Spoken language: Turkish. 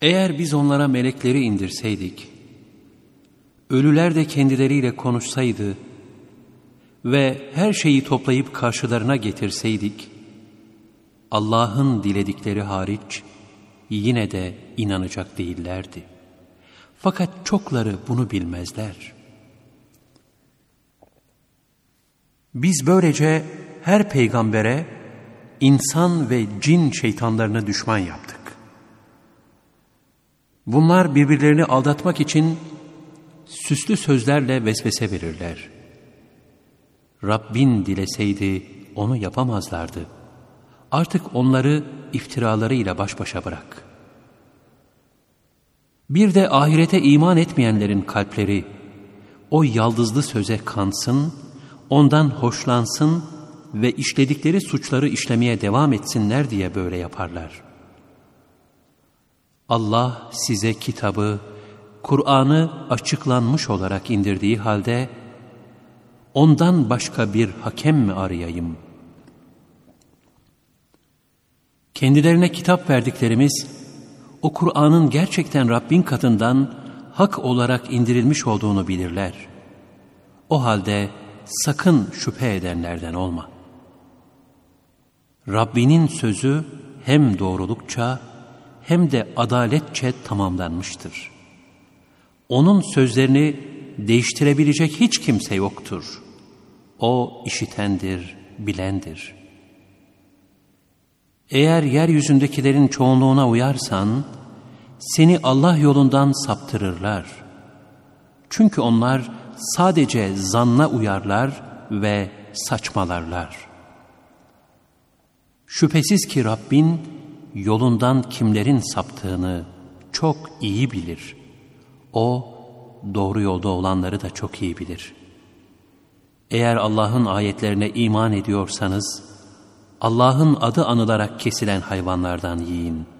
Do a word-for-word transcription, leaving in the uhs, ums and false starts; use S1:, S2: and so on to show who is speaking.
S1: Eğer biz onlara melekleri indirseydik, ölüler de kendileriyle konuşsaydı ve her şeyi toplayıp karşılarına getirseydik, Allah'ın diledikleri hariç yine de inanacak değillerdi. Fakat çokları bunu bilmezler. Biz böylece her peygambere insan ve cin şeytanlarını düşman yaptık. Bunlar birbirlerini aldatmak için süslü sözlerle vesvese verirler. Rabbin dileseydi onu yapamazlardı. Artık onları iftiralarıyla baş başa bırak. Bir de ahirete iman etmeyenlerin kalpleri o yaldızlı söze kansın, ondan hoşlansın ve işledikleri suçları işlemeye devam etsinler diye böyle yaparlar. Allah size kitabı, Kur'an'ı açıklanmış olarak indirdiği halde ondan başka bir hakem mi arayayım? Kendilerine kitap verdiklerimiz o Kur'an'ın gerçekten Rabbin katından hak olarak indirilmiş olduğunu bilirler. O halde sakın şüphe edenlerden olma. Rabbinin sözü hem doğrulukça hem de adaletçe tamamlanmıştır. Onun sözlerini değiştirebilecek hiç kimse yoktur. O işitendir, bilendir. Eğer yeryüzündekilerin çoğunluğuna uyarsan, seni Allah yolundan saptırırlar. Çünkü onlar sadece zanna uyarlar ve saçmalarlar. Şüphesiz ki Rabbin yolundan kimlerin saptığını çok iyi bilir. O doğru yolda olanları da çok iyi bilir. Eğer Allah'ın ayetlerine iman ediyorsanız, Allah'ın adı anılarak kesilen hayvanlardan yiyin.